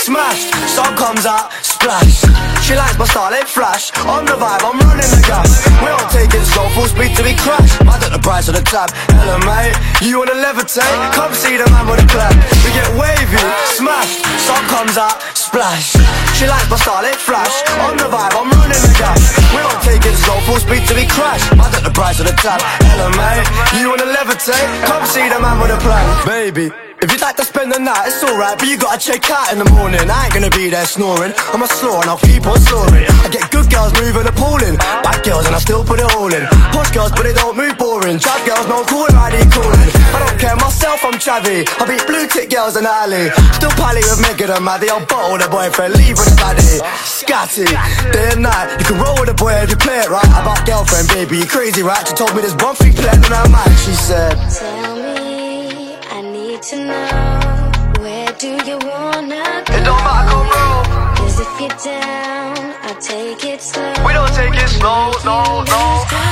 smashed. Sun comes out, splash. She likes my style, ain't flash. On the vibe, I'm running the gas. We don't take it slow, full speed till we crash. I took the price of the tab. Hello mate, you wanna levitate? Come see the man with a plan. We get wavy, smashed. Sun comes out, splash. She likes my style, ain't flash. On the vibe, I'm running the gas. We don't take it slow, full speed till we crash. I took the price of the tab. Hello mate, you wanna levitate? Come see the man with a plan. Baby, if you'd like to spend the night, it's alright, but you gotta check out in the morning. I ain't gonna be there snoring, I'm a slow and I'll keep on soaring. I get good girls moving appalling, bad girls and I still put it all in. Posh girls but they don't move boring, trap girls no cool ID calling. I don't care myself, I'm chavvy, I beat blue tick girls in the alley. Still pally with Megan and Maddie, I'll bottle the boyfriend, leave with the baddie. Scatty, day and night, you can roll with the boy if you play it right. About girlfriend, baby, you crazy right? She told me there's one thing playing on her mic, she said, tell me, I need to know, where do you wanna go? it don't matter, come roll. Cause if you're down, I'll take it slow. We don't take it slow, no, no.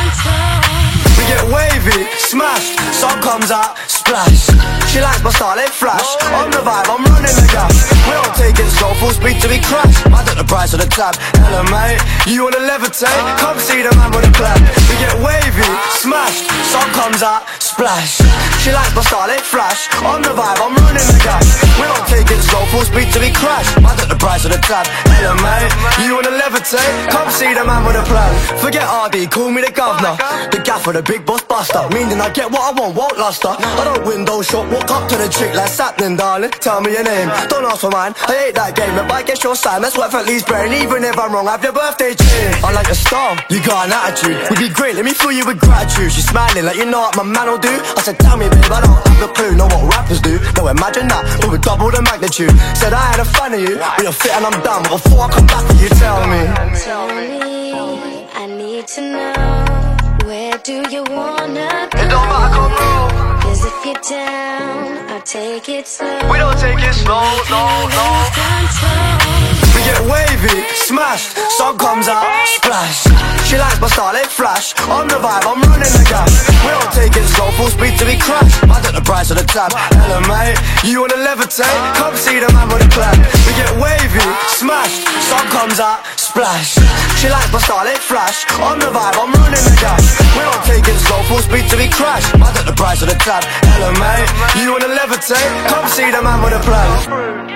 We get wavy, smashed, sun comes out, splash. She likes my style, ain't flash. On the vibe, I'm running the gas. We don't take it slow, full speed till we crash. I took the price of the tab. Hello mate, you wanna levitate? Come see the man with a plan. We get wavy, smashed, sun comes out, splash. She likes my style, ain't flash. On the vibe, I'm running the gas. We don't take it slow, full speed till we crash. I took the price of the tab. Hello mate, you wanna levitate? Come see the man with a plan. Forget RD, call me the governor, the gaffer, the big boss buster. Meaning I get what I want, won't last her. I don't window shop, walk up to the chick like happening, darling. Tell me your name, don't ask for mine. I hate that game, if I get your sign, that's worth at least bearing. Even if I'm wrong, have your birthday chain. I like your style, you got an attitude. Would be great, let me fill you with gratitude. She's smiling like you know what my man will do. I said, tell me babe, I don't have a clue, know what rappers do. No, imagine that, but with double the magnitude. Said I had a fan of you, but you're fit and I'm done. But before I come back, will you tell me? Tell me, I need to know, where do you wanna go? It don't matter, come roll. Cause if you're down, I'll take it slow. We don't take it slow, no, no. We get wavy, smashed, sun comes out, splash. She likes my style, ain't flash. On the vibe, I'm running the gas. We don't take it slow, full speed till we crash. I took the price of the tab. Hello mate, you wanna levitate? Come see the man with a plan. We get wavy, smashed, sun comes out, splash. She likes my style, ain't flash. On the vibe, I'm running the gas. We don't take it slow, full speed till we crash. I took the price of the tab. Hello mate, you wanna levitate? Come see the man with a plan.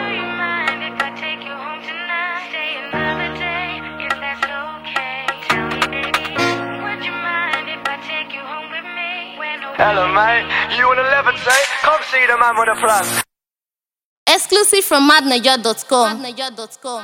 Hello mate, you wanna levitate? Come see the man with a plan. Exclusive from madnaja.com.